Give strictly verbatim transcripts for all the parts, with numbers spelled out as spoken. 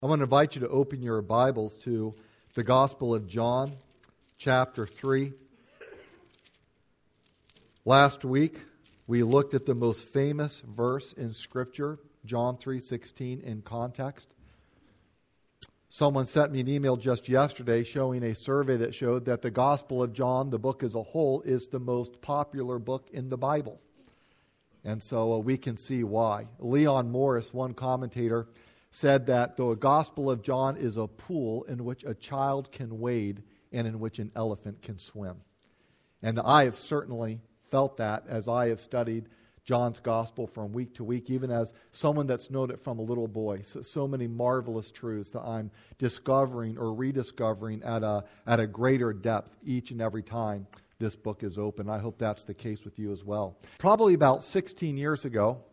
I want to invite you to open your Bibles to the Gospel of John, chapter three. Last week, we looked at the most famous verse in Scripture, John three sixteen, in context. Someone sent me an email just yesterday showing a survey that showed that the Gospel of John, the book as a whole, is the most popular book in the Bible. And so uh, we can see why. Leon Morris, one commentator, said that the Gospel of John is a pool in which a child can wade and in which an elephant can swim. And I have certainly felt that as I have studied John's Gospel from week to week, even as someone that's known it from a little boy. So, so many marvelous truths that I'm discovering or rediscovering at a, at a greater depth each and every time this book is open. I hope that's the case with you as well. Probably about sixteen years ago,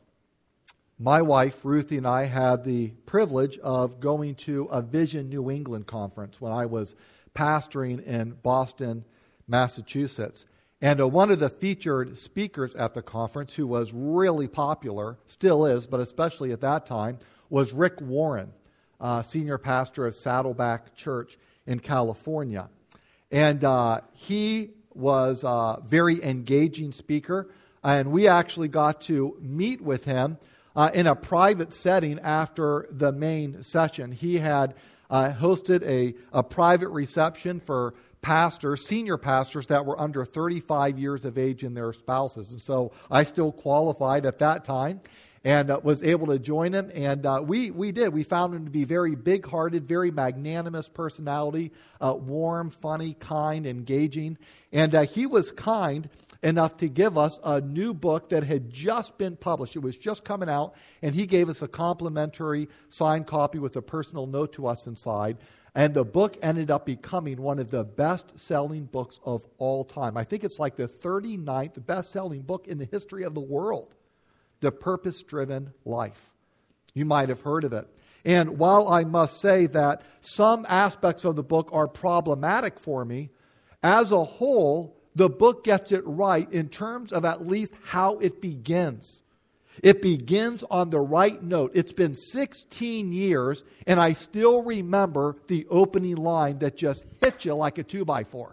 my wife, Ruthie, and I had the privilege of going to a Vision New England conference when I was pastoring in Boston, Massachusetts. And uh, one of the featured speakers at the conference, who was really popular, still is, but especially at that time, was Rick Warren, uh, senior pastor of Saddleback Church in California. And uh, he was a very engaging speaker, and we actually got to meet with him Uh, in a private setting after the main session. He had uh, hosted a, a private reception for pastors, senior pastors that were under thirty-five years of age and their spouses. And so I still qualified at that time and uh, was able to join him. And uh, we, we did. We found him to be very big-hearted, very magnanimous personality, uh, warm, funny, kind, engaging. And uh, he was kind enough to give us a new book that had just been published. It was just coming out, and he gave us a complimentary signed copy with a personal note to us inside. And the book ended up becoming one of the best-selling books of all time. I think it's like the thirty-ninth best-selling book in the history of the world, The Purpose-Driven Life. You might have heard of it. And while I must say that some aspects of the book are problematic for me, as a whole, the book gets it right in terms of at least how it begins. It begins on the right note. It's been sixteen years, and I still remember the opening line that just hit you like a two by four.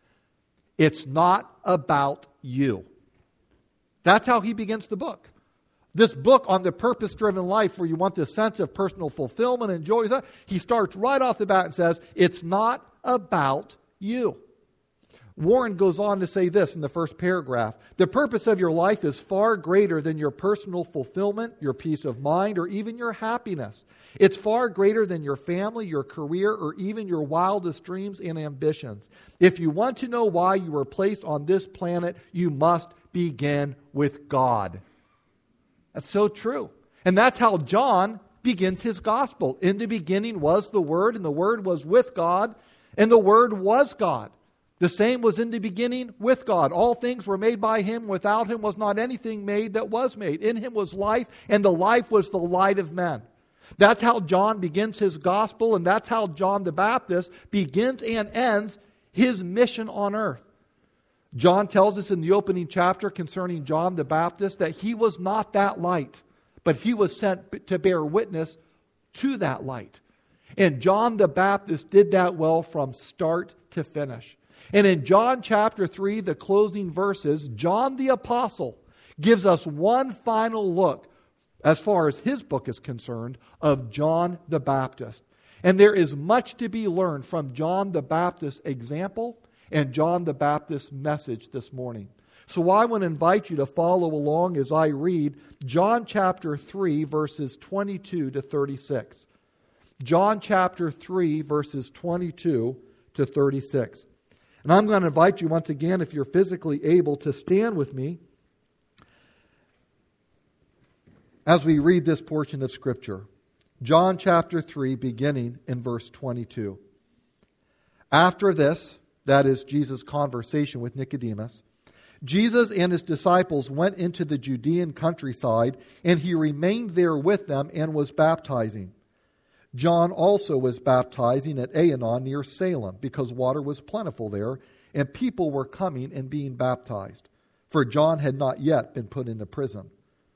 It's not about you. That's how he begins the book. This book on the purpose-driven life, where you want this sense of personal fulfillment and joy, he starts right off the bat and says, it's not about you. Warren goes on to say this in the first paragraph. The purpose of your life is far greater than your personal fulfillment, your peace of mind, or even your happiness. It's far greater than your family, your career, or even your wildest dreams and ambitions. If you want to know why you were placed on this planet, you must begin with God. That's so true. And that's how John begins his gospel. In the beginning was the Word, and the Word was with God, and the Word was God. The same was in the beginning with God. All things were made by Him. Without Him was not anything made that was made. In Him was life, and the life was the light of men. That's how John begins his gospel, and that's how John the Baptist begins and ends his mission on earth. John tells us in the opening chapter concerning John the Baptist that he was not that light, but he was sent to bear witness to that light. And John the Baptist did that well from start to finish. And in John chapter three, the closing verses, John the Apostle gives us one final look, as far as his book is concerned, of John the Baptist. And there is much to be learned from John the Baptist's example and John the Baptist's message this morning. So I want to invite you to follow along as I read John chapter three, verses twenty-two to thirty-six. John chapter three, verses twenty-two to thirty-six. And I'm going to invite you once again, if you're physically able, to stand with me as we read this portion of Scripture. John chapter three, beginning in verse twenty-two. After this, that is Jesus' conversation with Nicodemus, Jesus and his disciples went into the Judean countryside, and he remained there with them and was baptizing. John also was baptizing at Aenon near Salem, because water was plentiful there, and people were coming and being baptized, for John had not yet been put into prison.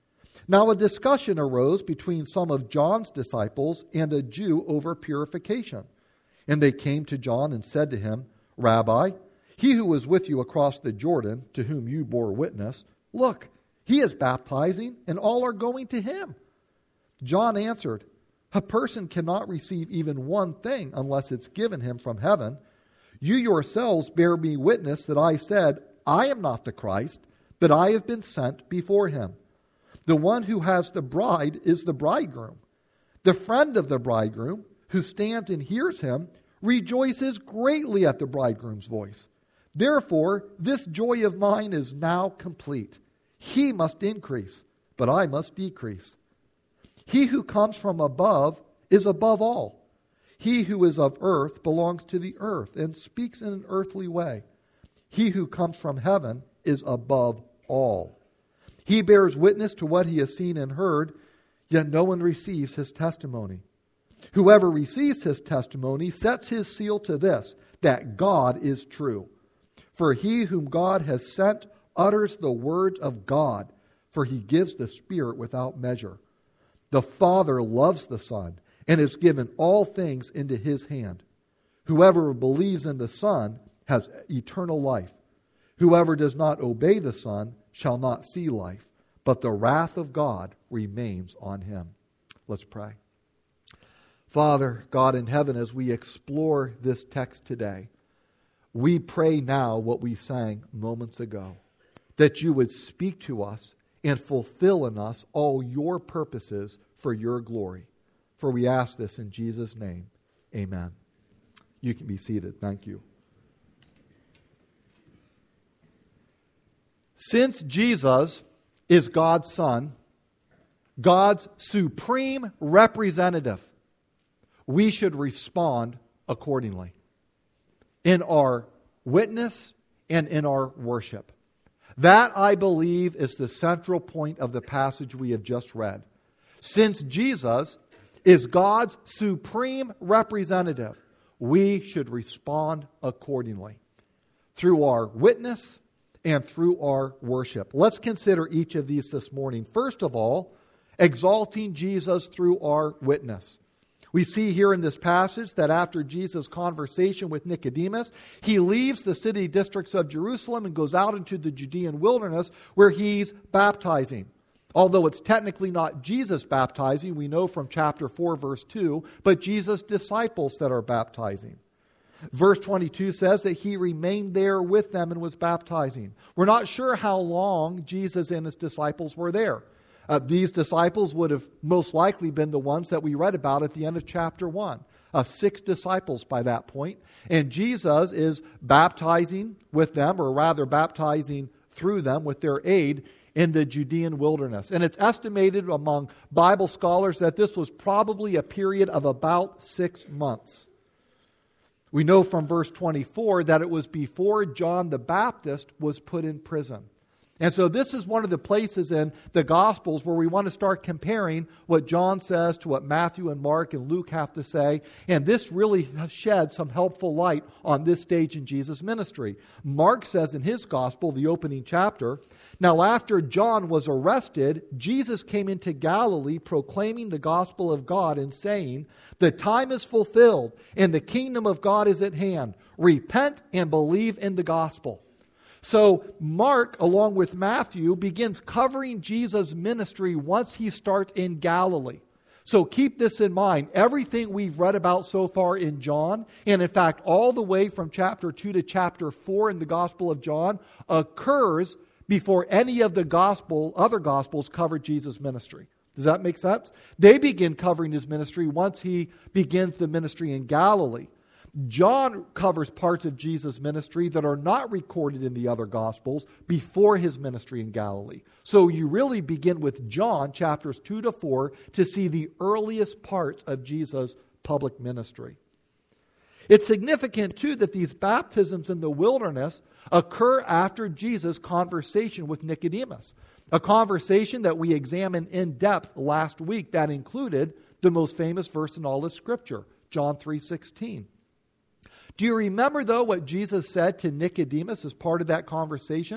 Now a discussion arose between some of John's disciples and a Jew over purification. And they came to John and said to him, Rabbi, he who was with you across the Jordan, to whom you bore witness, look, he is baptizing, and all are going to him. John answered, a person cannot receive even one thing unless it's given him from heaven. You yourselves bear me witness that I said, I am not the Christ, but I have been sent before him. The one who has the bride is the bridegroom. The friend of the bridegroom, who stands and hears him, rejoices greatly at the bridegroom's voice. Therefore, this joy of mine is now complete. He must increase, but I must decrease. He who comes from above is above all. He who is of earth belongs to the earth and speaks in an earthly way. He who comes from heaven is above all. He bears witness to what he has seen and heard, yet no one receives his testimony. Whoever receives his testimony sets his seal to this, that God is true. For he whom God has sent utters the words of God, for he gives the Spirit without measure. The Father loves the Son, and has given all things into his hand. Whoever believes in the Son has eternal life. Whoever does not obey the Son shall not see life, but the wrath of God remains on him. Let's pray. Father, God in heaven, as we explore this text today, we pray now what we sang moments ago, that you would speak to us and fulfill in us all your purposes for your glory. For we ask this in Jesus' name. Amen. You can be seated. Thank you. Since Jesus is God's Son, God's supreme representative, we should respond accordingly in our witness and in our worship. That, I believe, is the central point of the passage we have just read. Since Jesus is God's supreme representative, we should respond accordingly through our witness and through our worship. Let's consider each of these this morning. First of all, exalting Jesus through our witness. We see here in this passage that after Jesus' conversation with Nicodemus, he leaves the city districts of Jerusalem and goes out into the Judean wilderness where he's baptizing. Although it's technically not Jesus baptizing, we know from chapter four, verse two, but Jesus' disciples that are baptizing. Verse twenty-two says that he remained there with them and was baptizing. We're not sure how long Jesus and his disciples were there. Uh, these disciples would have most likely been the ones that we read about at the end of chapter one. Uh, six disciples by that point. And Jesus is baptizing with them, or rather baptizing through them with their aid in the Judean wilderness. And it's estimated among Bible scholars that this was probably a period of about six months. We know from verse twenty-four that it was before John the Baptist was put in prison. And so this is one of the places in the Gospels where we want to start comparing what John says to what Matthew and Mark and Luke have to say. And this really sheds some helpful light on this stage in Jesus' ministry. Mark says in his Gospel, the opening chapter, now after John was arrested, Jesus came into Galilee proclaiming the gospel of God and saying, the time is fulfilled and the kingdom of God is at hand. Repent and believe in the gospel. So Mark, along with Matthew, begins covering Jesus' ministry once he starts in Galilee. So keep this in mind. Everything we've read about so far in John, and in fact all the way from chapter two to chapter four in the Gospel of John, occurs before any of the gospel, other Gospels cover Jesus' ministry. Does that make sense? They begin covering his ministry once he begins the ministry in Galilee. John covers parts of Jesus' ministry that are not recorded in the other Gospels before his ministry in Galilee. So you really begin with John, chapters two to four, to see the earliest parts of Jesus' public ministry. It's significant, too, that these baptisms in the wilderness occur after Jesus' conversation with Nicodemus, a conversation that we examined in depth last week that included the most famous verse in all of Scripture, John three sixteen. Do you remember, though, what Jesus said to Nicodemus as part of that conversation?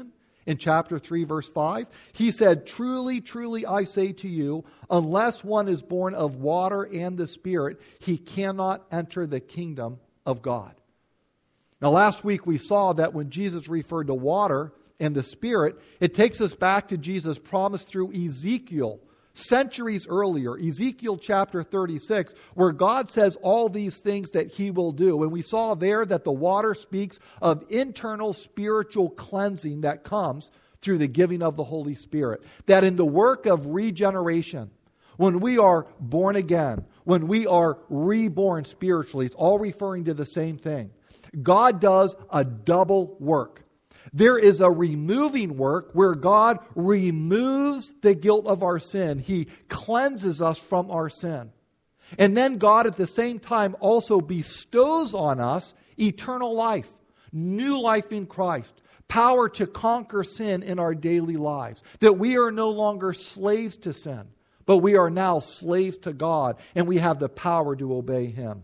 in chapter three, verse five. He said, "Truly, truly, I say to you, unless one is born of water and the Spirit, he cannot enter the kingdom of God." Now, last week we saw that when Jesus referred to water and the Spirit, it takes us back to Jesus' promise through Ezekiel, centuries earlier, Ezekiel chapter thirty-six, where God says all these things that He will do. And we saw there that the water speaks of internal spiritual cleansing that comes through the giving of the Holy Spirit. That in the work of regeneration, when we are born again, when we are reborn spiritually, it's all referring to the same thing. God does a double work. There is a removing work where God removes the guilt of our sin. He cleanses us from our sin. And then God at the same time also bestows on us eternal life, new life in Christ, power to conquer sin in our daily lives. That we are no longer slaves to sin, but we are now slaves to God, and we have the power to obey Him.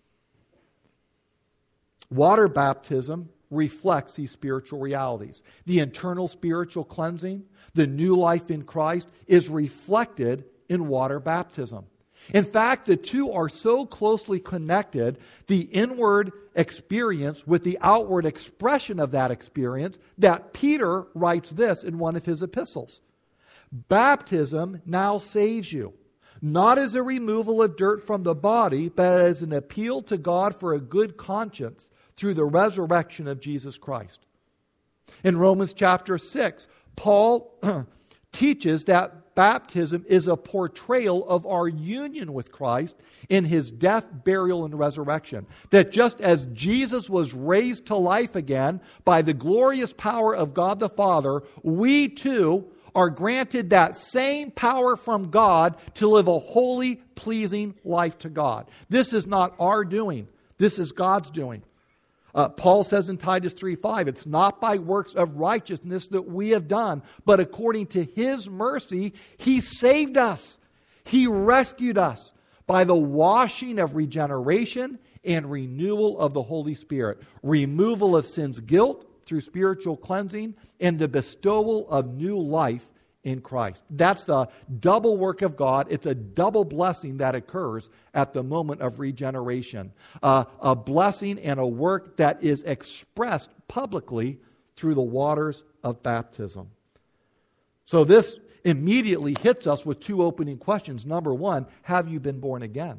Water baptism reflects these spiritual realities. The internal spiritual cleansing, the new life in Christ, is reflected in water baptism. In fact, the two are so closely connected, the inward experience with the outward expression of that experience, that Peter writes this in one of his epistles. Baptism now saves you, not as a removal of dirt from the body, but as an appeal to God for a good conscience through the resurrection of Jesus Christ. In Romans chapter six, Paul teaches that baptism is a portrayal of our union with Christ in His death, burial, and resurrection. That just as Jesus was raised to life again by the glorious power of God the Father, we too are granted that same power from God to live a holy, pleasing life to God. This is not our doing. This is God's doing. Uh, Paul says in Titus three five, it's not by works of righteousness that we have done, but according to His mercy, He saved us. He rescued us by the washing of regeneration and renewal of the Holy Spirit, removal of sin's guilt through spiritual cleansing, and the bestowal of new life in Christ. That's the double work of God. It's a double blessing that occurs at the moment of regeneration. Uh, a blessing and a work that is expressed publicly through the waters of baptism. So this immediately hits us with two opening questions. Number one, have you been born again?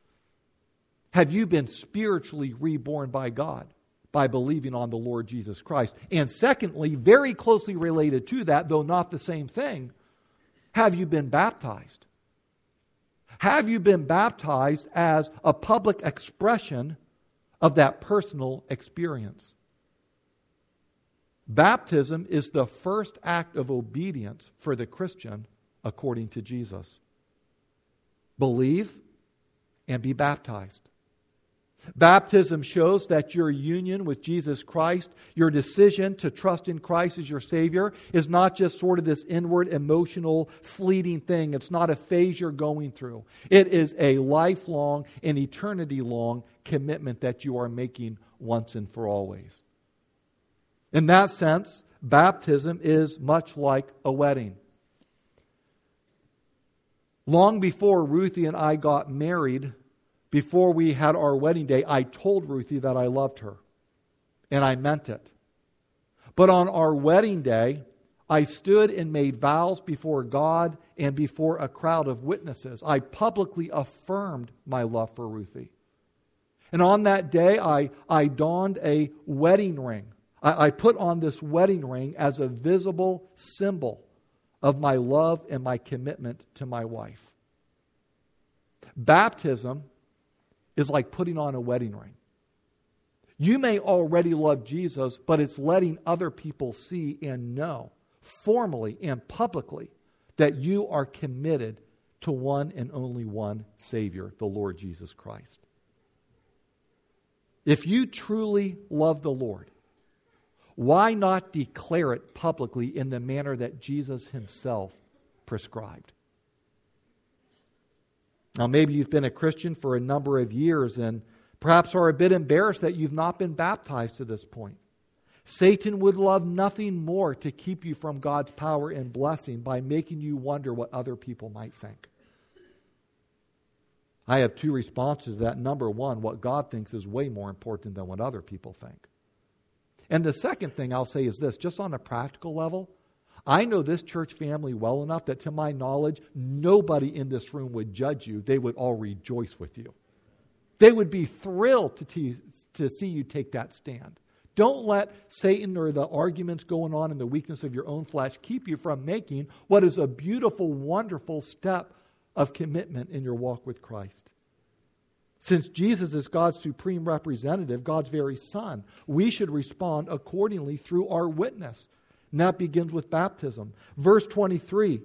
Have you been spiritually reborn by God by believing on the Lord Jesus Christ? And secondly, very closely related to that, though not the same thing, have you been baptized? Have you been baptized as a public expression of that personal experience? Baptism is the first act of obedience for the Christian according to Jesus. Believe and be baptized. Baptism shows that your union with Jesus Christ, your decision to trust in Christ as your Savior, is not just sort of this inward, emotional, fleeting thing. It's not a phase you're going through. It is a lifelong and eternity-long commitment that you are making once and for always. In that sense, baptism is much like a wedding. Long before Ruthie and I got married, before we had our wedding day, I told Ruthie that I loved her. And I meant it. But on our wedding day, I stood and made vows before God and before a crowd of witnesses. I publicly affirmed my love for Ruthie. And on that day, I, I donned a wedding ring. I, I put on this wedding ring as a visible symbol of my love and my commitment to my wife. Baptism is like putting on a wedding ring. You may already love Jesus, but it's letting other people see and know formally and publicly that you are committed to one and only one Savior, the Lord Jesus Christ. If you truly love the Lord, why not declare it publicly in the manner that Jesus Himself prescribed? Now, maybe you've been a Christian for a number of years and perhaps are a bit embarrassed that you've not been baptized to this point. Satan would love nothing more to keep you from God's power and blessing by making you wonder what other people might think. I have two responses to that. Number one, what God thinks is way more important than what other people think. And the second thing I'll say is this, just on a practical level, I know this church family well enough that to my knowledge, nobody in this room would judge you. They would all rejoice with you. They would be thrilled to, te- to see you take that stand. Don't let Satan or the arguments going on in the weakness of your own flesh keep you from making what is a beautiful, wonderful step of commitment in your walk with Christ. Since Jesus is God's supreme representative, God's very Son, we should respond accordingly through our witness. And that begins with baptism. Verse twenty-three.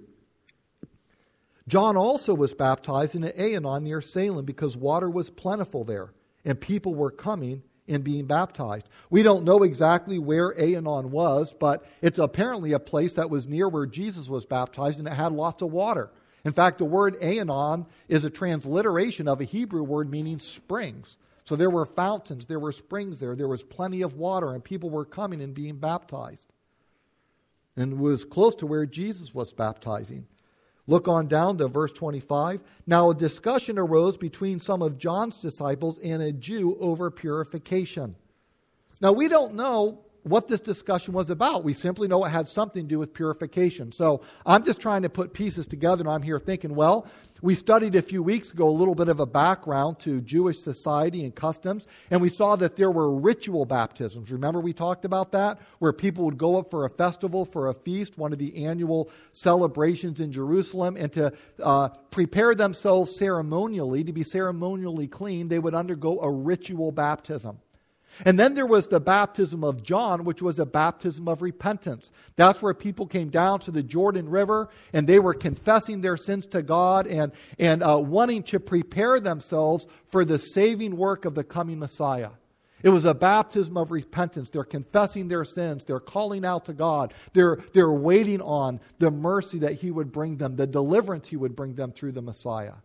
John also was baptized in Aenon near Salem because water was plentiful there, and people were coming and being baptized. We don't know exactly where Aenon was, but it's apparently a place that was near where Jesus was baptized, and it had lots of water. In fact, the word Aenon is a transliteration of a Hebrew word meaning springs. So there were fountains, there were springs there, there was plenty of water, and people were coming and being baptized. And it was close to where Jesus was baptizing. Look on down to verse twenty-five. Now a discussion arose between some of John's disciples and a Jew over purification. Now we don't know what this discussion was about. We simply know it had something to do with purification. So I'm just trying to put pieces together, and I'm here thinking, well, we studied a few weeks ago a little bit of a background to Jewish society and customs, and we saw that there were ritual baptisms. Remember we talked about that? Where people would go up for a festival, for a feast, one of the annual celebrations in Jerusalem, and to uh, prepare themselves ceremonially, to be ceremonially clean, they would undergo a ritual baptism. And then there was the baptism of John, which was a baptism of repentance. That's where people came down to the Jordan River and they were confessing their sins to God and, and uh, wanting to prepare themselves for the saving work of the coming Messiah. It was a baptism of repentance. They're confessing their sins. They're calling out to God. They're, they're waiting on the mercy that He would bring them, the deliverance He would bring them through the Messiah.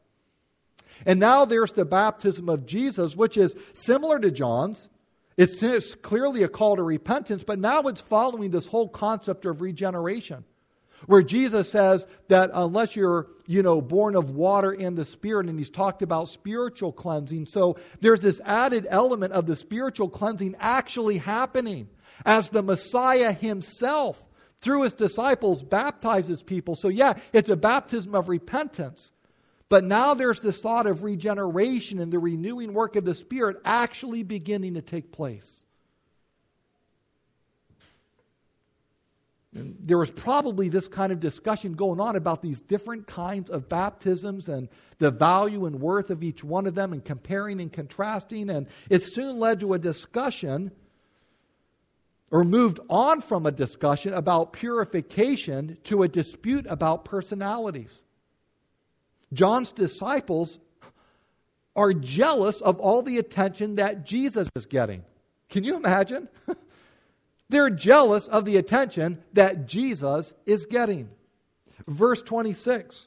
And now there's the baptism of Jesus, which is similar to John's. It's clearly a call to repentance, but now it's following this whole concept of regeneration, where Jesus says that unless you're, you know, born of water and the Spirit, and He's talked about spiritual cleansing. So there's this added element of the spiritual cleansing actually happening as the Messiah Himself, through His disciples, baptizes people. So yeah, it's a baptism of repentance. But now there's this thought of regeneration and the renewing work of the Spirit actually beginning to take place. And there was probably this kind of discussion going on about these different kinds of baptisms and the value and worth of each one of them, and comparing and contrasting. And it soon led to a discussion, or moved on from a discussion about purification to a dispute about personalities. John's disciples are jealous of all the attention that Jesus is getting. Can you imagine? They're jealous of the attention that Jesus is getting. Verse twenty-six.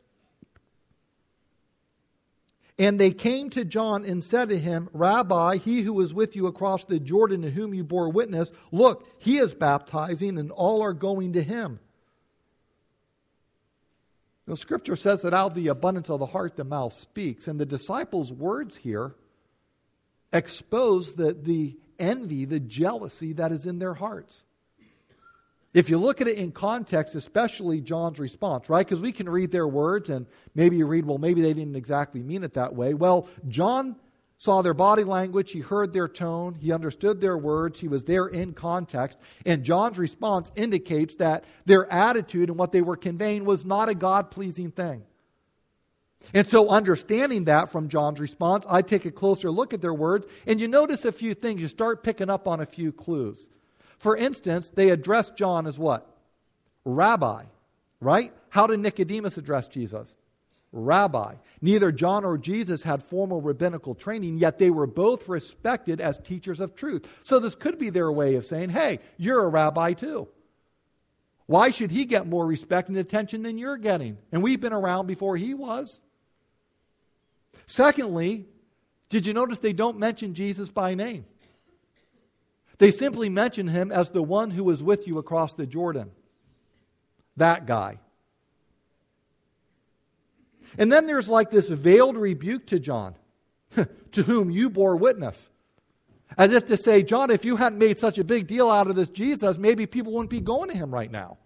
And they came to John and said to him, Rabbi, he who was with you across the Jordan, to whom you bore witness, look, he is baptizing, and all are going to him. The Scripture says that out of the abundance of the heart the mouth speaks. And the disciples' words here expose the, the envy, the jealousy that is in their hearts. If you look at it in context, especially John's response, right? Because we can read their words and maybe you read, well, maybe they didn't exactly mean it that way. Well, John saw their body language, he heard their tone, he understood their words, he was there in context, and John's response indicates that their attitude and what they were conveying was not a God-pleasing thing. And so understanding that from John's response, I take a closer look at their words, and you notice a few things, you start picking up on a few clues. For instance, they addressed John as what? Rabbi, right? How did Nicodemus address Jesus? Rabbi. Neither John or Jesus had formal rabbinical training, yet they were both respected as teachers of truth. So this could be their way of saying, hey, you're a rabbi too. Why should he get more respect and attention than you're getting? And we've been around before he was. Secondly, did you notice they don't mention Jesus by name? They simply mention him as the one who was with you across the Jordan. That guy. And then there's like this veiled rebuke to John, to whom you bore witness. As if to say, John, if you hadn't made such a big deal out of this Jesus, maybe people wouldn't be going to him right now.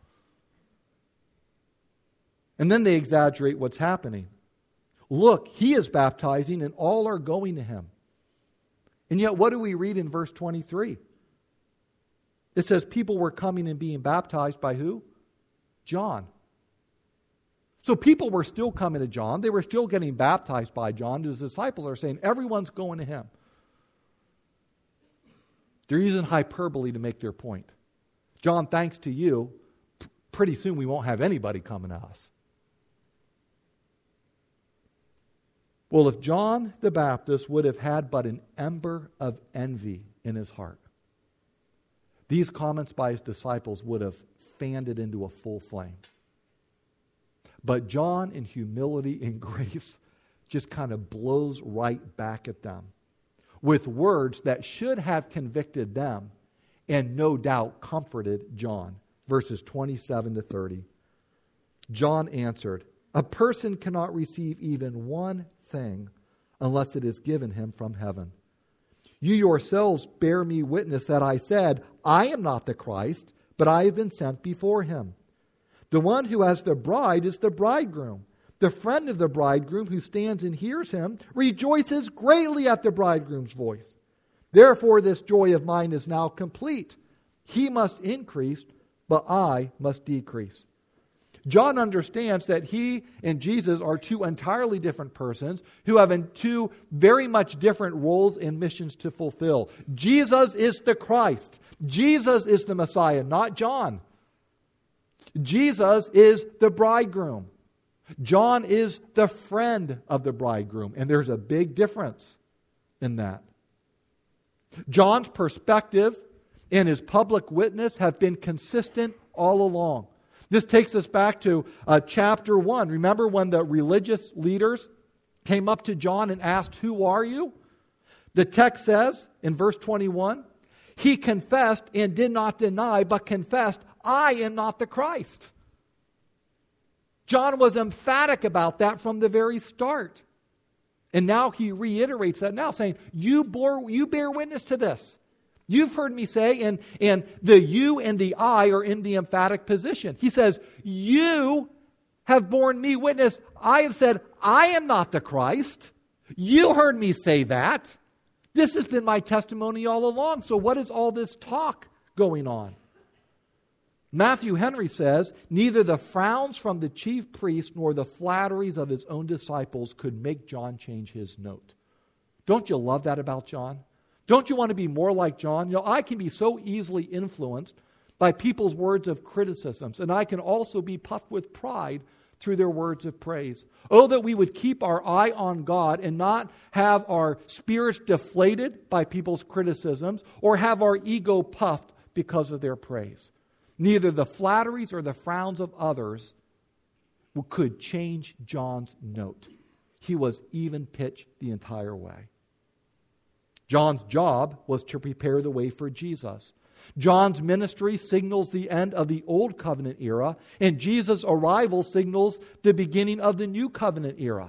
And then they exaggerate what's happening. Look, he is baptizing and all are going to him. And yet, what do we read in verse twenty-three? It says people were coming and being baptized by who? John. So people were still coming to John. They were still getting baptized by John. His disciples are saying, everyone's going to him. They're using hyperbole to make their point. John, thanks to you, pretty soon we won't have anybody coming to us. Well, if John the Baptist would have had but an ember of envy in his heart, these comments by his disciples would have fanned it into a full flame. But John, in humility and grace, just kind of blows right back at them with words that should have convicted them and no doubt comforted John. Verses twenty-seven to thirty. John answered, a person cannot receive even one thing unless it is given him from heaven. You yourselves bear me witness that I said, I am not the Christ, but I have been sent before him. The one who has the bride is the bridegroom. The friend of the bridegroom who stands and hears him rejoices greatly at the bridegroom's voice. Therefore this joy of mine is now complete. He must increase, but I must decrease. John understands that he and Jesus are two entirely different persons who have two very much different roles and missions to fulfill. Jesus is the Christ. Jesus is the Messiah, not John. Jesus is the bridegroom. John is the friend of the bridegroom, and there's a big difference in that. John's perspective and his public witness have been consistent all along. This takes us back to uh, chapter one. Remember when the religious leaders came up to John and asked, who are you? The text says in verse twenty-one, he confessed and did not deny, but confessed, I am not the Christ. John was emphatic about that from the very start. And now he reiterates that now, saying, you bore, you bear witness to this. You've heard me say, and, and the you and the I are in the emphatic position. He says, you have borne me witness. I have said, I am not the Christ. You heard me say that. This has been my testimony all along. So what is all this talk going on? Matthew Henry says, neither the frowns from the chief priest nor the flatteries of his own disciples could make John change his note. Don't you love that about John? Don't you want to be more like John? You know, I can be so easily influenced by people's words of criticisms, and I can also be puffed with pride through their words of praise. Oh, that we would keep our eye on God and not have our spirits deflated by people's criticisms or have our ego puffed because of their praise. Neither the flatteries or the frowns of others could change John's note. He was even pitched the entire way. John's job was to prepare the way for Jesus. John's ministry signals the end of the Old Covenant era, and Jesus' arrival signals the beginning of the New Covenant era.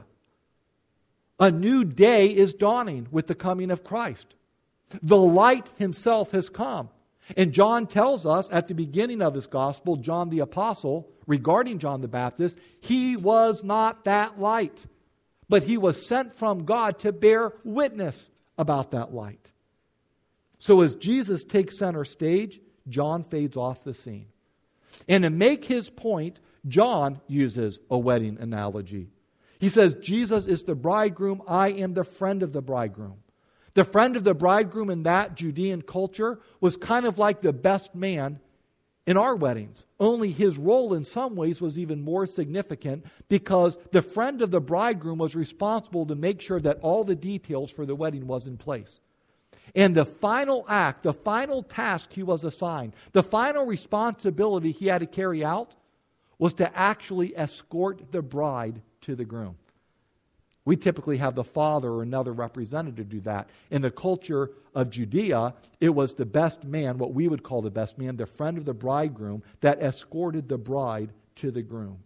A new day is dawning with the coming of Christ. The light himself has come. And John tells us at the beginning of his gospel, John the Apostle, regarding John the Baptist, he was not that light, but he was sent from God to bear witness about that light. So as Jesus takes center stage, John fades off the scene. And to make his point, John uses a wedding analogy. He says, Jesus is the bridegroom, I am the friend of the bridegroom. The friend of the bridegroom in that Judean culture was kind of like the best man in our weddings. Only his role in some ways was even more significant because the friend of the bridegroom was responsible to make sure that all the details for the wedding was in place. And the final act, the final task he was assigned, the final responsibility he had to carry out was to actually escort the bride to the groom. We typically have the father or another representative do that. In the culture of Judea, it was the best man, what we would call the best man, the friend of the bridegroom, that escorted the bride to the groom.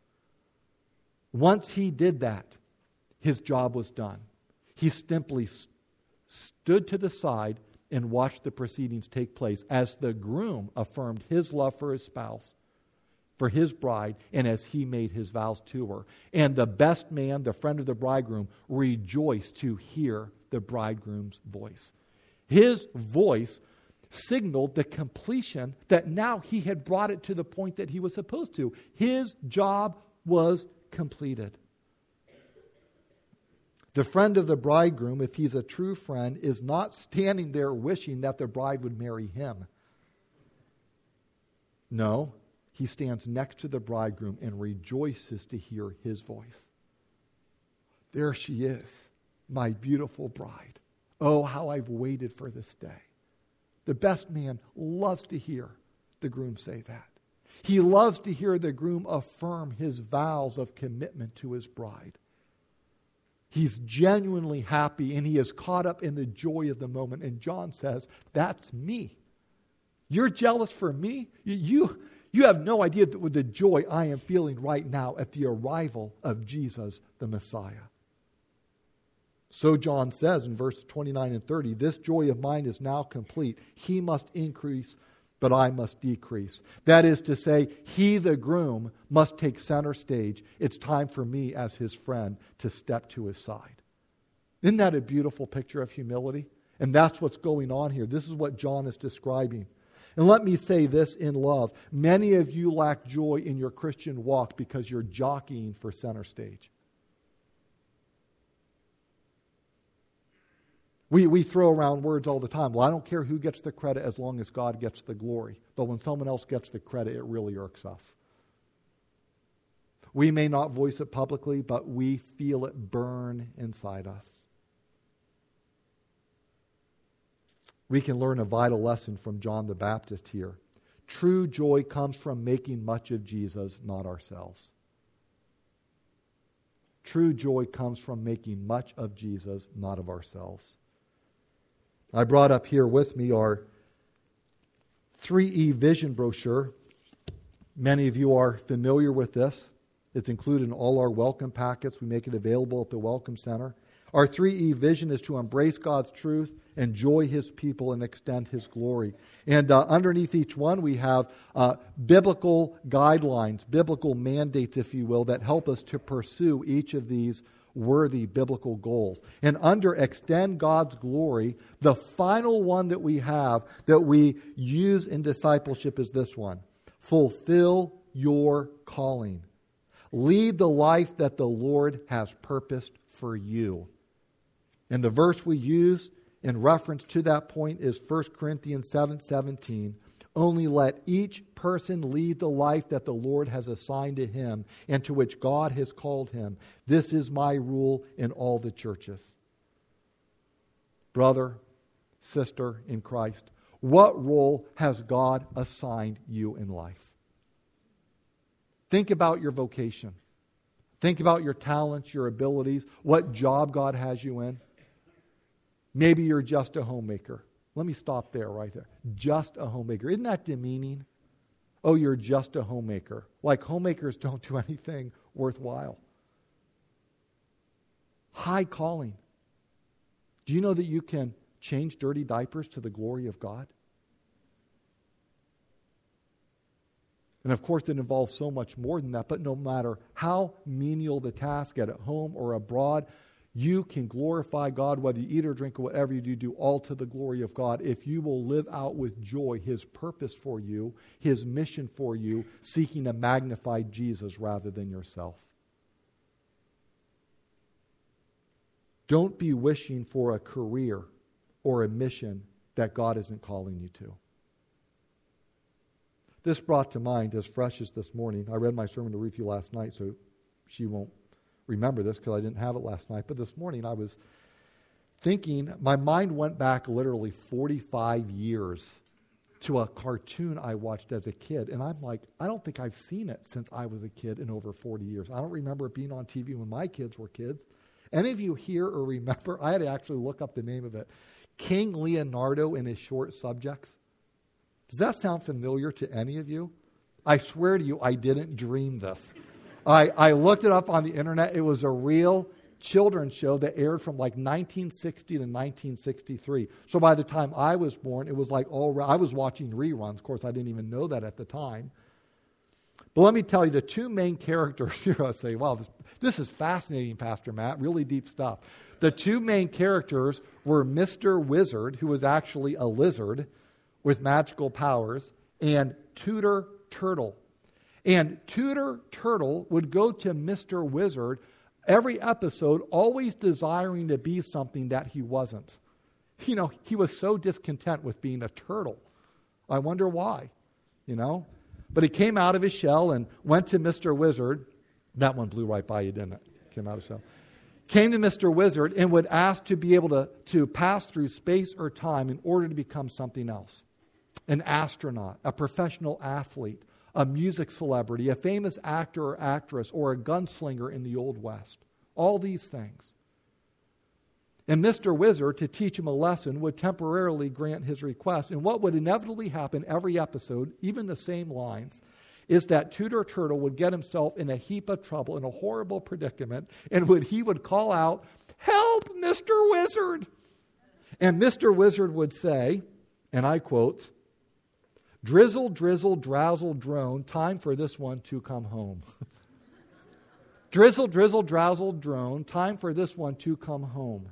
Once he did that, his job was done. He simply st- stood to the side and watched the proceedings take place as the groom affirmed his love for his spouse, for his bride, and as he made his vows to her. And the best man, the friend of the bridegroom, rejoiced to hear the bridegroom's voice. His voice signaled the completion that now he had brought it to the point that he was supposed to. His job was completed. The friend of the bridegroom, if he's a true friend, is not standing there wishing that the bride would marry him. No, he stands next to the bridegroom and rejoices to hear his voice. There she is, my beautiful bride. Oh, how I've waited for this day. The best man loves to hear the groom say that. He loves to hear the groom affirm his vows of commitment to his bride. He's genuinely happy and he is caught up in the joy of the moment. And John says, that's me. You're jealous for me? You, you, you have no idea that with the joy I am feeling right now at the arrival of Jesus the Messiah. So John says in verses twenty-nine and thirty, this joy of mine is now complete. He must increase, but I must decrease. That is to say, he, the groom, must take center stage. It's time for me as his friend to step to his side. Isn't that a beautiful picture of humility? And that's what's going on here. This is what John is describing. And let me say this in love. Many of you lack joy in your Christian walk because you're jockeying for center stage. We, we throw around words all the time. Well, I don't care who gets the credit as long as God gets the glory. But when someone else gets the credit, it really irks us. We may not voice it publicly, but we feel it burn inside us. We can learn a vital lesson from John the Baptist here. True joy comes from making much of Jesus, not ourselves. True joy comes from making much of Jesus, not of ourselves. I brought up here with me our three E vision brochure. Many of you are familiar with this. It's included in all our welcome packets. We make it available at the Welcome Center. Our three E vision is to embrace God's truth, enjoy His people, and extend His glory. And uh, underneath each one, we have uh, biblical guidelines, biblical mandates, if you will, that help us to pursue each of these worthy biblical goals. And under extend God's glory, the final one that we have that we use in discipleship is this one. Fulfill your calling. Lead the life that the Lord has purposed for you. And the verse we use in reference to that point is First Corinthians seven seventeen. Only let each person lead the life that the Lord has assigned to him and to which God has called him. This is my rule in all the churches. Brother, sister in Christ, what role has God assigned you in life? Think about your vocation. Think about your talents, your abilities, what job God has you in. Maybe you're just a homemaker. Let me stop there, right there. Just a homemaker. Isn't that demeaning? Oh, you're just a homemaker. Like homemakers don't do anything worthwhile. High calling. Do you know that you can change dirty diapers to the glory of God? And of course, it involves so much more than that. But no matter how menial the task at home or abroad, you can glorify God, whether you eat or drink or whatever you do, do all to the glory of God if you will live out with joy His purpose for you, His mission for you, seeking to magnify Jesus rather than yourself. Don't be wishing for a career or a mission that God isn't calling you to. This brought to mind, as fresh as this morning, I read my sermon to Ruthie last night, so she won't remember this because I didn't have it last night. But this morning I was thinking, my mind went back literally forty-five years to a cartoon I watched as a kid. And I'm like, I don't think I've seen it since I was a kid in over forty years. I don't remember it being on T V when my kids were kids. Any of you hear or remember, I had to actually look up the name of it, King Leonardo and his short subjects? Does that sound familiar to any of you? I swear to you, I didn't dream this. I, I looked it up on the internet. It was a real children's show that aired from like nineteen sixty to nineteen sixty-three. So by the time I was born, it was like all, I was watching reruns. Of course, I didn't even know that at the time. But let me tell you, the two main characters here, I say, wow, this, this is fascinating, Pastor Matt, really deep stuff. The two main characters were Mister Wizard, who was actually a lizard with magical powers, and Tutor Turtle. And Tutor Turtle would go to Mister Wizard every episode, always desiring to be something that he wasn't. You know, he was so discontent with being a turtle. I wonder why, you know. But he came out of his shell and went to Mister Wizard. That one blew right by you, didn't it? Came out of his shell. Came to Mister Wizard and would ask to be able to, to pass through space or time in order to become something else. An astronaut, a professional athlete, a music celebrity, a famous actor or actress, or a gunslinger in the Old West. All these things. And Mister Wizard, to teach him a lesson, would temporarily grant his request. And what would inevitably happen every episode, even the same lines, is that Tutor Turtle would get himself in a heap of trouble, in a horrible predicament, and would he would call out, "Help, Mister Wizard!" And Mister Wizard would say, and I quote, "Drizzle, drizzle, drowsel, drone, time for this one to come home." Drizzle, drizzle, drowsel, drone, time for this one to come home.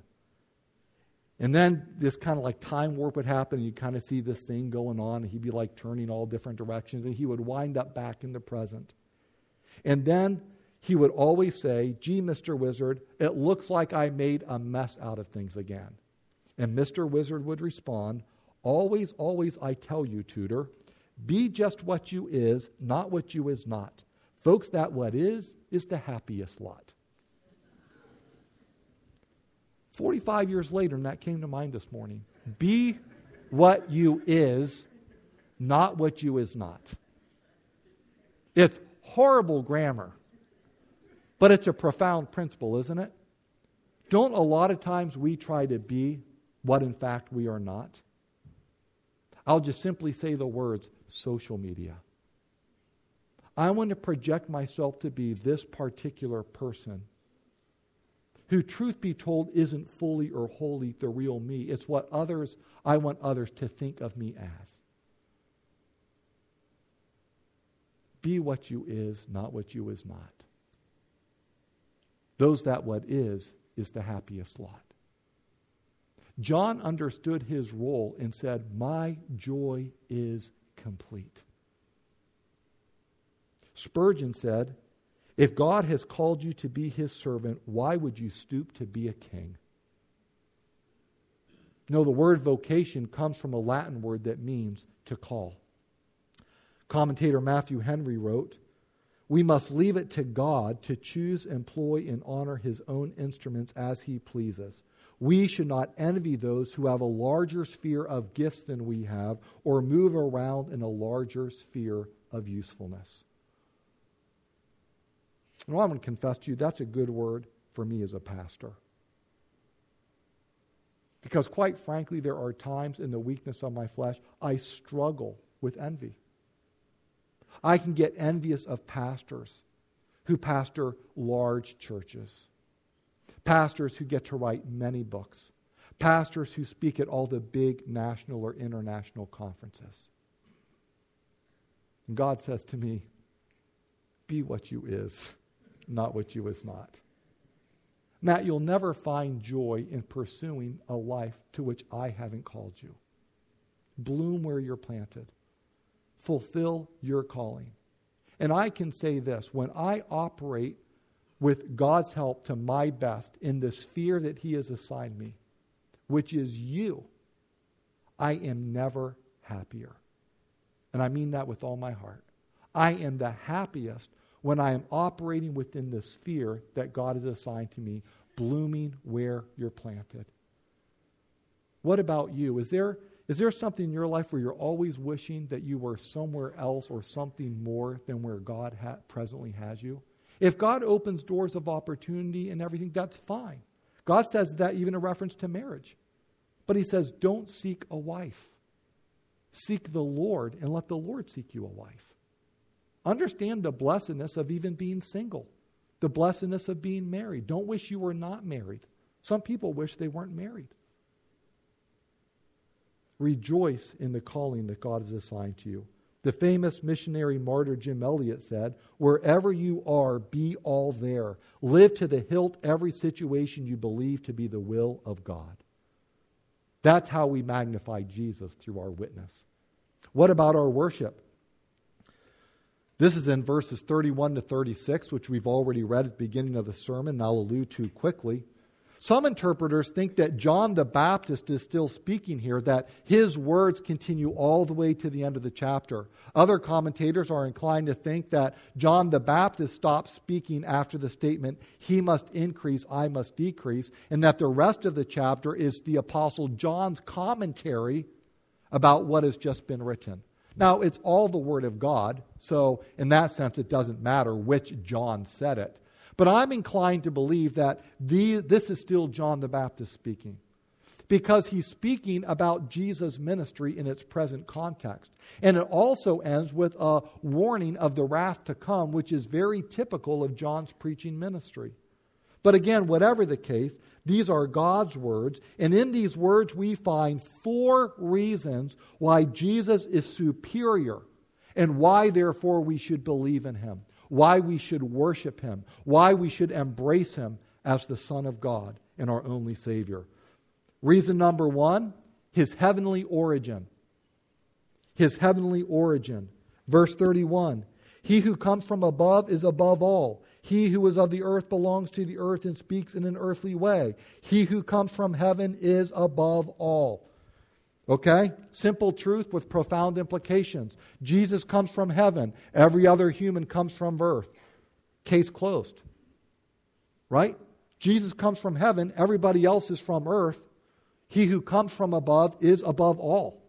And then this kind of like time warp would happen, and you'd kind of see this thing going on, and he'd be like turning all different directions, and he would wind up back in the present. And then he would always say, "Gee, Mister Wizard, it looks like I made a mess out of things again." And Mister Wizard would respond, "Always, always, I tell you, Tutor, be just what you is, not what you is not. Folks, that what is, is the happiest lot." forty-five years later, and that came to mind this morning. Be what you is, not what you is not. It's horrible grammar, but it's a profound principle, isn't it? Don't a lot of times we try to be what in fact we are not? I'll just simply say the words, social media. I want to project myself to be this particular person who, truth be told, isn't fully or wholly the real me. It's what others, I want others to think of me as. Be what you is, not what you is not. Those that what is, is the happiest lot. John understood his role and said, "My joy is complete." Spurgeon said, "If God has called you to be his servant, why would you stoop to be a king?" No, the word vocation comes from a Latin word that means to call. Commentator Matthew Henry wrote, "We must leave it to God to choose, employ, and honor his own instruments as he pleases. We should not envy those who have a larger sphere of gifts than we have, or move around in a larger sphere of usefulness." And well, I'm going to confess to you, that's a good word for me as a pastor. Because quite frankly, there are times in the weakness of my flesh, I struggle with envy. I can get envious of pastors who pastor large churches. Pastors who get to write many books. Pastors who speak at all the big national or international conferences. And God says to me, be what you is, not what you is not. Matt, you'll never find joy in pursuing a life to which I haven't called you. Bloom where you're planted. Fulfill your calling. And I can say this, when I operate with God's help to my best in the sphere that he has assigned me, which is you, I am never happier. And I mean that with all my heart. I am the happiest when I am operating within the sphere that God has assigned to me, blooming where you're planted. What about you? Is there, is there something in your life where you're always wishing that you were somewhere else or something more than where God ha- presently has you? If God opens doors of opportunity and everything, that's fine. God says that even in reference to marriage. But he says, don't seek a wife. Seek the Lord and let the Lord seek you a wife. Understand the blessedness of even being single. The blessedness of being married. Don't wish you were not married. Some people wish they weren't married. Rejoice in the calling that God has assigned to you. The famous missionary martyr Jim Elliot said, wherever you are, be all there. Live to the hilt every situation you believe to be the will of God. That's how we magnify Jesus, through our witness. What about our worship? This is in verses thirty-one to thirty-six, which we've already read at the beginning of the sermon, and I'll allude to quickly. Some interpreters think that John the Baptist is still speaking here, that his words continue all the way to the end of the chapter. Other commentators are inclined to think that John the Baptist stops speaking after the statement, he must increase, I must decrease, and that the rest of the chapter is the Apostle John's commentary about what has just been written. Now, it's all the Word of God, so in that sense it doesn't matter which John said it. But I'm inclined to believe that the, this is still John the Baptist speaking, because he's speaking about Jesus' ministry in its present context. And it also ends with a warning of the wrath to come, which is very typical of John's preaching ministry. But again, whatever the case, these are God's words, and in these words we find four reasons why Jesus is superior and why, therefore, we should believe in him. Why we should worship him, why we should embrace him as the Son of God and our only Savior. Reason number one, his heavenly origin. His heavenly origin. Verse thirty-one, he who comes from above is above all. He who is of the earth belongs to the earth and speaks in an earthly way. He who comes from heaven is above all. Okay? Simple truth with profound implications. Jesus comes from heaven. Every other human comes from earth. Case closed. Right? Jesus comes from heaven. Everybody else is from earth. He who comes from above is above all.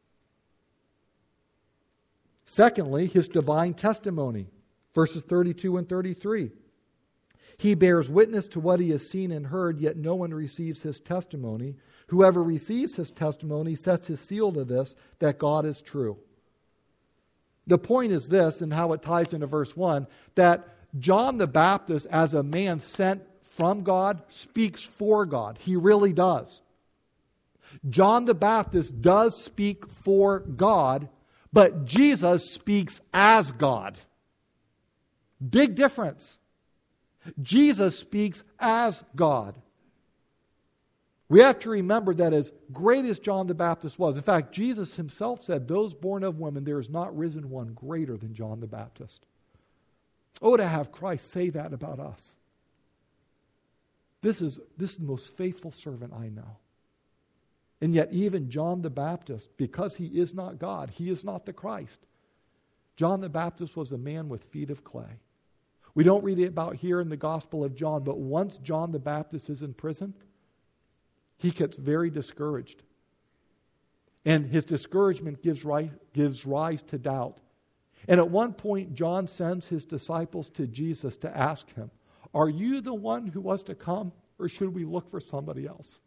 Secondly, his divine testimony. Verses thirty-two and thirty-three. He bears witness to what he has seen and heard, yet no one receives his testimony. Whoever receives his testimony sets his seal to this, that God is true. The point is this, and how it ties into verse one, that John the Baptist, as a man sent from God, speaks for God. He really does. John the Baptist does speak for God, but Jesus speaks as God. Big difference. Jesus speaks as God. We have to remember that as great as John the Baptist was, in fact, Jesus himself said, those born of women, there is not risen one greater than John the Baptist. Oh, to have Christ say that about us. This is, this is the most faithful servant I know. And yet even John the Baptist, because he is not God, he is not the Christ. John the Baptist was a man with feet of clay. We don't read about here in the Gospel of John, but once John the Baptist is in prison, he gets very discouraged. And his discouragement gives rise, gives rise to doubt. And at one point, John sends his disciples to Jesus to ask him, are you the one who was to come, or should we look for somebody else?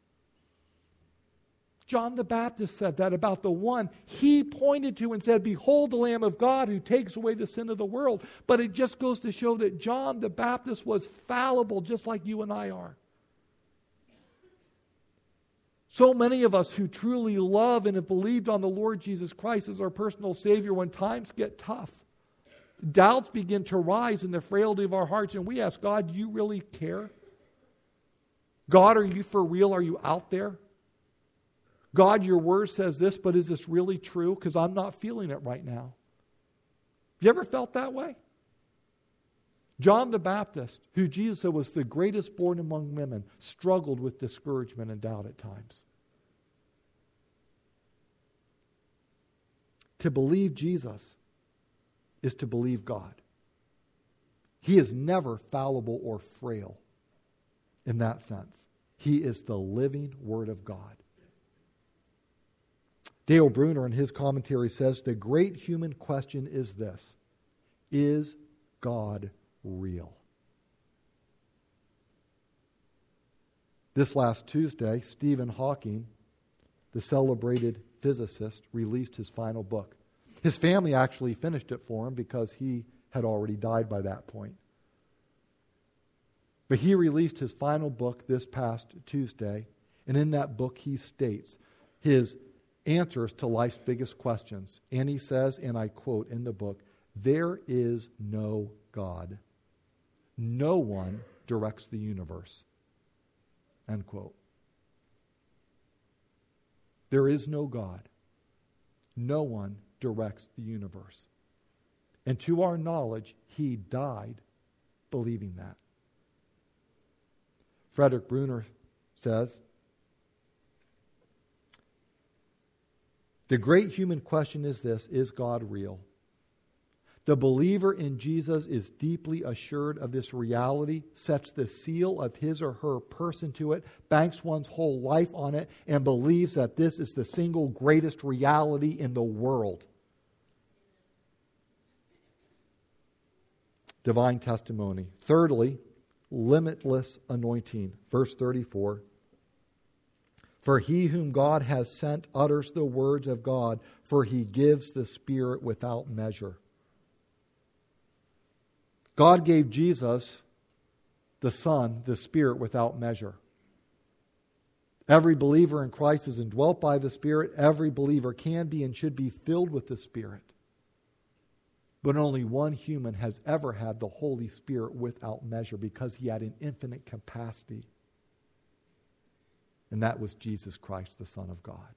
John the Baptist said that about the one he pointed to and said, behold the Lamb of God who takes away the sin of the world. But it just goes to show that John the Baptist was fallible, just like you and I are. So many of us who truly love and have believed on the Lord Jesus Christ as our personal Savior, when times get tough, doubts begin to rise in the frailty of our hearts, and we ask, God, do you really care? God, are you for real? Are you out there? God, your word says this, but is this really true? Because I'm not feeling it right now. You ever felt that way? John the Baptist, who Jesus said was the greatest born among women, struggled with discouragement and doubt at times. To believe Jesus is to believe God. He is never fallible or frail in that sense. He is the living Word of God. Dale Bruner in his commentary says, the great human question is this: is God real? This last Tuesday, Stephen Hawking, the celebrated physicist, released his final book. His family actually finished it for him because he had already died by that point. But he released his final book this past Tuesday, and in that book he states his answers to life's biggest questions. And he says, and I quote in the book, "There is no God. No one directs the universe." End quote. There is no God. No one directs the universe. And to our knowledge, he died believing that. Frederick Bruner says, "The great human question is this: is God real? The believer in Jesus is deeply assured of this reality, sets the seal of his or her person to it, banks one's whole life on it, and believes that this is the single greatest reality in the world." Divine testimony. Thirdly, limitless anointing. Verse thirty-four. "For he whom God has sent utters the words of God, for he gives the Spirit without measure." God gave Jesus, the Son, the Spirit without measure. Every believer in Christ is indwelt by the Spirit. Every believer can be and should be filled with the Spirit. But only one human has ever had the Holy Spirit without measure because he had an infinite capacity. And that was Jesus Christ, the Son of God.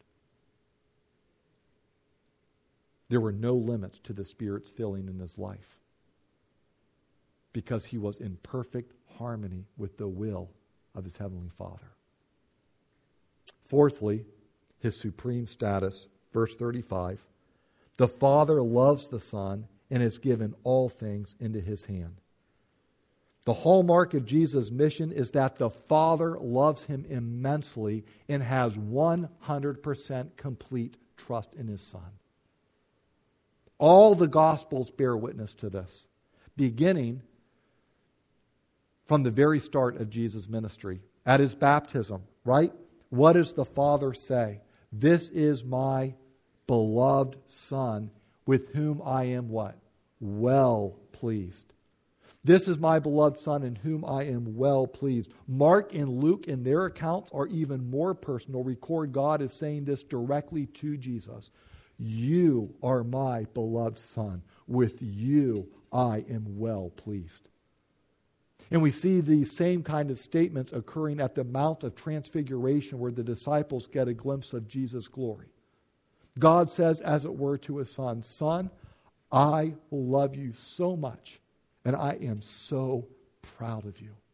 There were no limits to the Spirit's filling in his life because he was in perfect harmony with the will of his Heavenly Father. Fourthly, his supreme status. Verse thirty-five. "The Father loves the Son and has given all things into his hand." The hallmark of Jesus' mission is that the Father loves him immensely and has one hundred percent complete trust in his Son. All the Gospels bear witness to this, beginning from the very start of Jesus' ministry. At his baptism, right? What does the Father say? "This is my beloved Son, with whom I am" what? "Well pleased." This is my beloved Son in whom I am well pleased. Mark and Luke in their accounts are even more personal. Record God as saying this directly to Jesus. "You are my beloved Son. With you I am well pleased." And we see these same kind of statements occurring at the Mount of Transfiguration where the disciples get a glimpse of Jesus' glory. God says, as it were, to his Son, "Son, I love you so much, and I am so proud of you."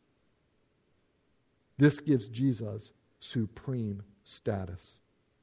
This gives Jesus supreme status.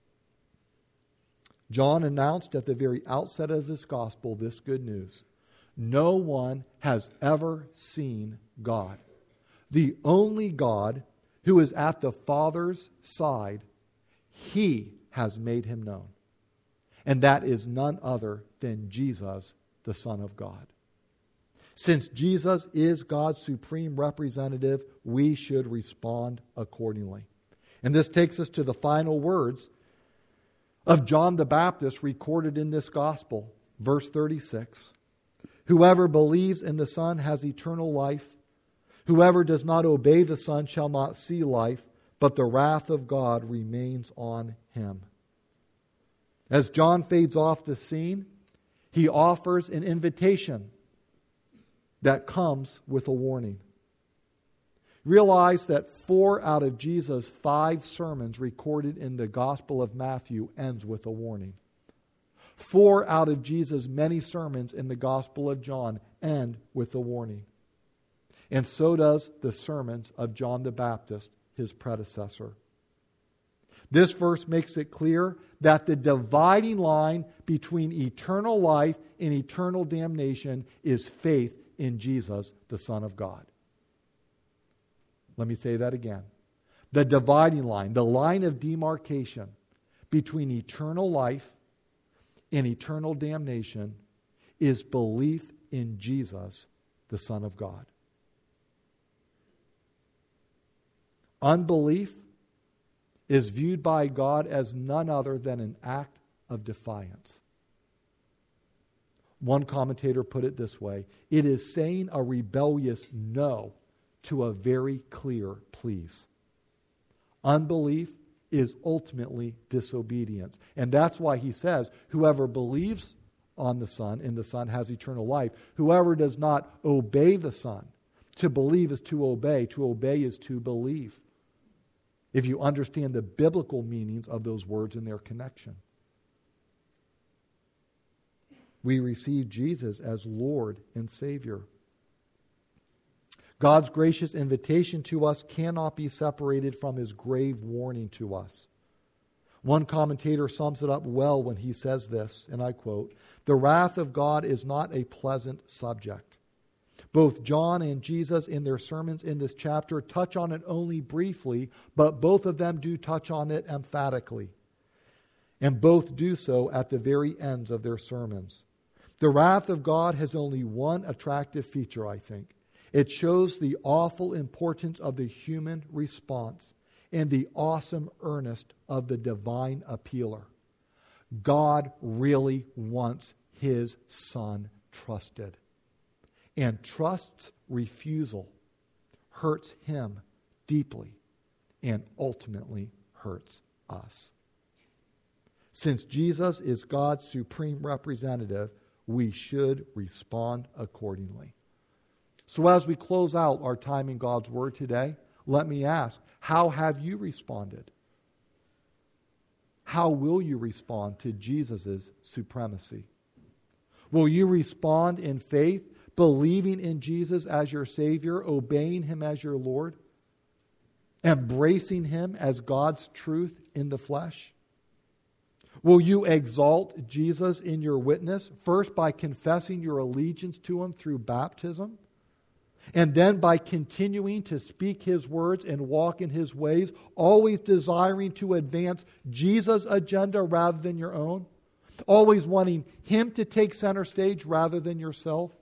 John announced at the very outset of his gospel this good news: no one has ever seen God. The only God who is at the Father's side, he has made him known. And that is none other than Jesus, the Son of God. Since Jesus is God's supreme representative, we should respond accordingly. And this takes us to the final words of John the Baptist recorded in this gospel. Verse thirty-six. "Whoever believes in the Son has eternal life. Whoever does not obey the Son shall not see life, but the wrath of God remains on him." As John fades off the scene, he offers an invitation that comes with a warning. Realize that four out of Jesus' five sermons recorded in the Gospel of Matthew ends with a warning. Four out of Jesus' many sermons in the Gospel of John end with a warning. And so does the sermons of John the Baptist, his predecessor. This verse makes it clear that the dividing line between eternal life and eternal damnation is faith in Jesus, the Son of God. Let me say that again. The dividing line, the line of demarcation between eternal life and eternal damnation is belief in Jesus, the Son of God. Unbelief is viewed by God as none other than an act of defiance. One commentator put it this way: it is saying a rebellious no to a very clear please. Unbelief is ultimately disobedience. And that's why he says, whoever believes on the Son, in the Son, has eternal life. Whoever does not obey the Son. To believe is to obey. To obey is to believe. If you understand the biblical meanings of those words and their connection. We receive Jesus as Lord and Savior. God's gracious invitation to us cannot be separated from His grave warning to us. One commentator sums it up well when he says this, and I quote, "The wrath of God is not a pleasant subject. Both John and Jesus in their sermons in this chapter touch on it only briefly, but both of them do touch on it emphatically. And both do so at the very ends of their sermons. The wrath of God has only one attractive feature, I think. It shows the awful importance of the human response and the awesome earnest of the divine appealer. God really wants His Son trusted. And trust's refusal hurts Him deeply and ultimately hurts us. Since Jesus is God's supreme representative, we should respond accordingly. So as we close out our time in God's Word today, let me ask, how have you responded? How will you respond to Jesus' supremacy? Will you respond in faith, believing in Jesus as your Savior, obeying Him as your Lord, embracing Him as God's truth in the flesh? Will you exalt Jesus in your witness, first by confessing your allegiance to Him through baptism, and then by continuing to speak His words and walk in His ways, always desiring to advance Jesus' agenda rather than your own, always wanting Him to take center stage rather than yourself?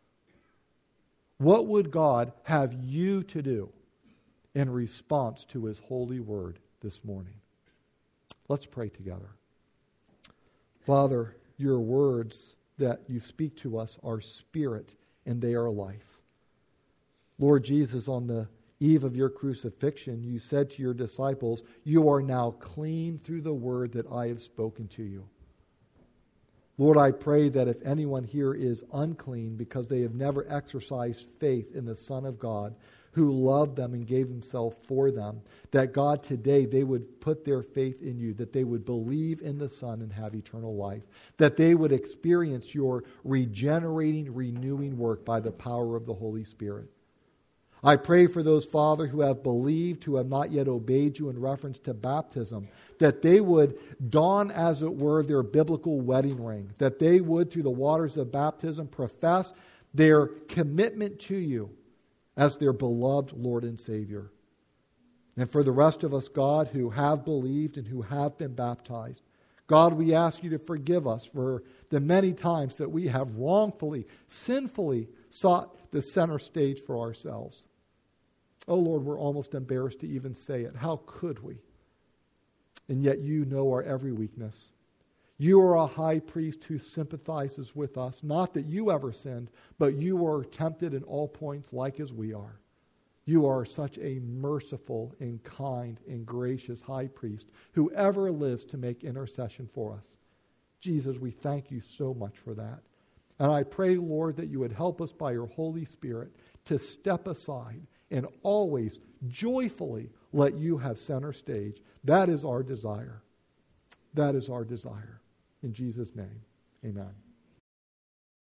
What would God have you to do in response to His holy word this morning? Let's pray together. Father, your words that you speak to us are spirit and they are life. Lord Jesus, on the eve of your crucifixion, you said to your disciples, you are now clean through the word that I have spoken to you. Lord, I pray that if anyone here is unclean because they have never exercised faith in the Son of God, who loved them and gave Himself for them, that God today they would put their faith in you, that they would believe in the Son and have eternal life, that they would experience your regenerating, renewing work by the power of the Holy Spirit. I pray for those, Father, who have believed, who have not yet obeyed you in reference to baptism, that they would don, as it were, their biblical wedding ring, that they would, through the waters of baptism, profess their commitment to you as their beloved Lord and Savior. And for the rest of us, God, who have believed and who have been baptized, God, we ask you to forgive us for the many times that we have wrongfully, sinfully sought the center stage for ourselves. Oh Lord, we're almost embarrassed to even say it. How could we? And yet you know our every weakness. You are a high priest who sympathizes with us. Not that you ever sinned, but you are tempted in all points like as we are. You are such a merciful and kind and gracious high priest who ever lives to make intercession for us. Jesus, we thank you so much for that. And I pray, Lord, that you would help us by your Holy Spirit to step aside and always joyfully let you have center stage. That is our desire. That is our desire. In Jesus' name, amen.